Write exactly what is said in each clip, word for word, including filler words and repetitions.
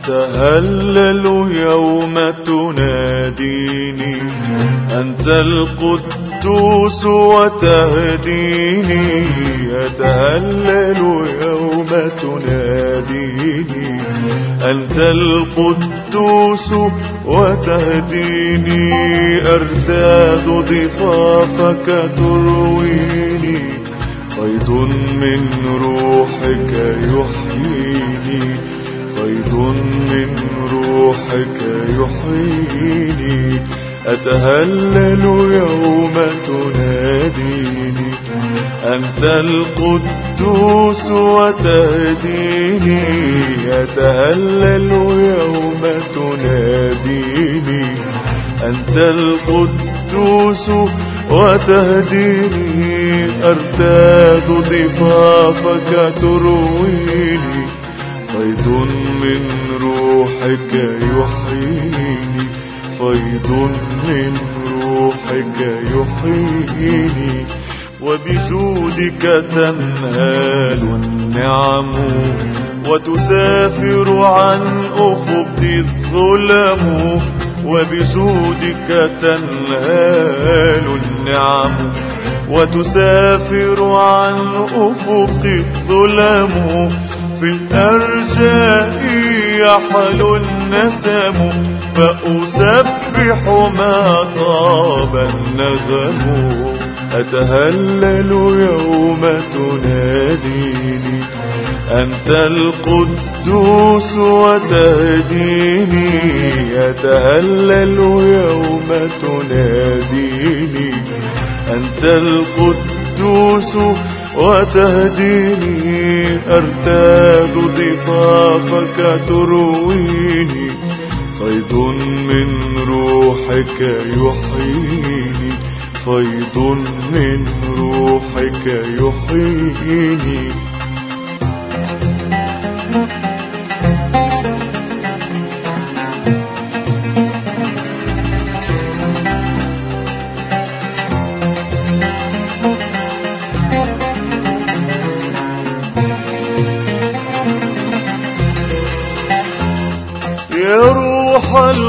أتهلل يوم تناديني أنت القدوس وتهديني. أتهلل يوم تناديني أنت القدوس وتهديني. أرتاد ضفافك ترويني فيض من روحك يحييني. فيض من روحك يحييني. أتهلل يوم تناديني أنت القدوس وتهديني. أتهلل يوم تناديني أنت القدوس وتهديني. أرتاد ضفافك ترويني فيض من روحك يحييني. فيض من روحك يحييني. وبجودك تنهال النعم وتسافر عن أفق الظلم. وبجودك تنهال النعم وتسافر عن أفق الظلم. في الأرجاء يحلو النسم فأسبح ما طاب النغم. أتهلل يوم تناديني أنت القدوس وتهديني. أتهلل يوم تناديني أنت القدوس وتهديني. أرتاد ضفافك ترويني فيض من روحك يحييني. فيض من روحك يحييني. يا روح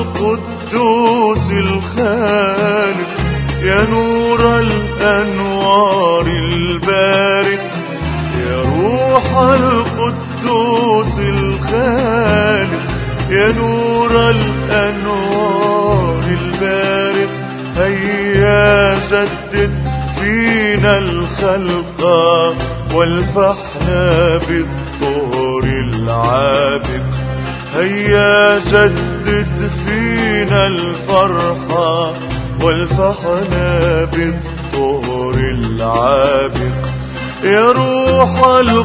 القدوس الخالق يا نور الأنوار البارق. يا روح القدوس الخالق يا نور الأنوار البارق. هيا جدد فينا الخلق والفحنا بالطهر العابق. هيا جدد فينا الفرحة والفحنا بالطهر العابق. يا روح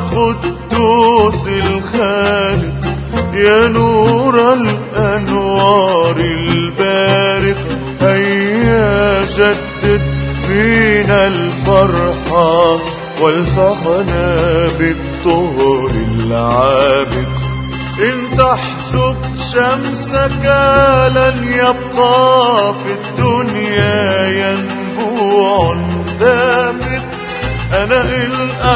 القدوس الخالق يا نور الأنوار البارق. هيا جدد فينا الفرحة والفحنا بالطهر العابق. إن تحجب شمسك لن يبقى في الدنيا ينبوع دافق. أنا إن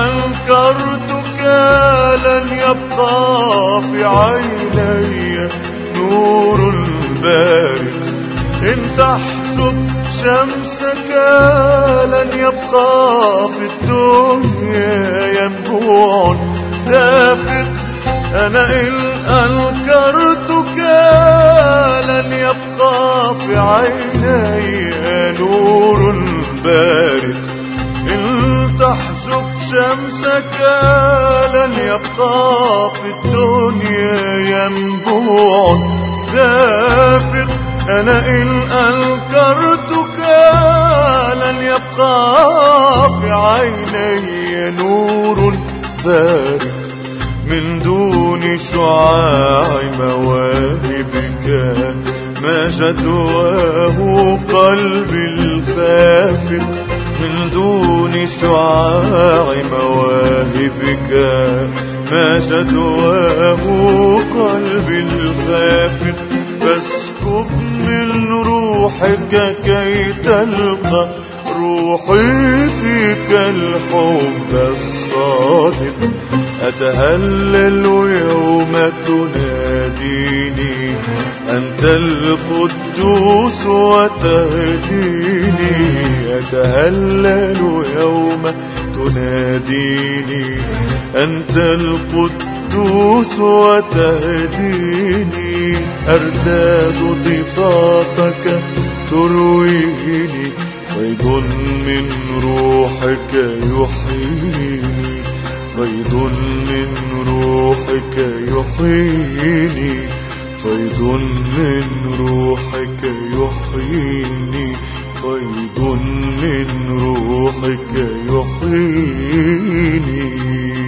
أنكرتك لن يبقى في عيني نور بارق. إن تحجب شمسك لن يبقى في الدنيا ينبوع دافق. أنا إن أنكرتك لن يبقى في عيني نور بارق. إن تحجب شمسك لن يبقى في الدنيا ينبوع دافق. أنا إن أنكرتك لن يبقى في عيني نور بارق. من دون شعاع مواهبك ما جدواه قلبي الخافق. من دون شعاع مواهبك ما جدواه قلبي الخافق. فاسكب من روحك كي تلقى روحي فيك الحب الصادق. أتهلل يوم تنادي تناديني، أنت القدوس وتهديني، أتهلل يوم تناديني، أنت القدوس وتهديني، أرتاد ضفافك ترويني، فيض من روحك يحييني، فيض من روحك يحييني، فيض من روحك يحييني، فيض من روحك يحييني.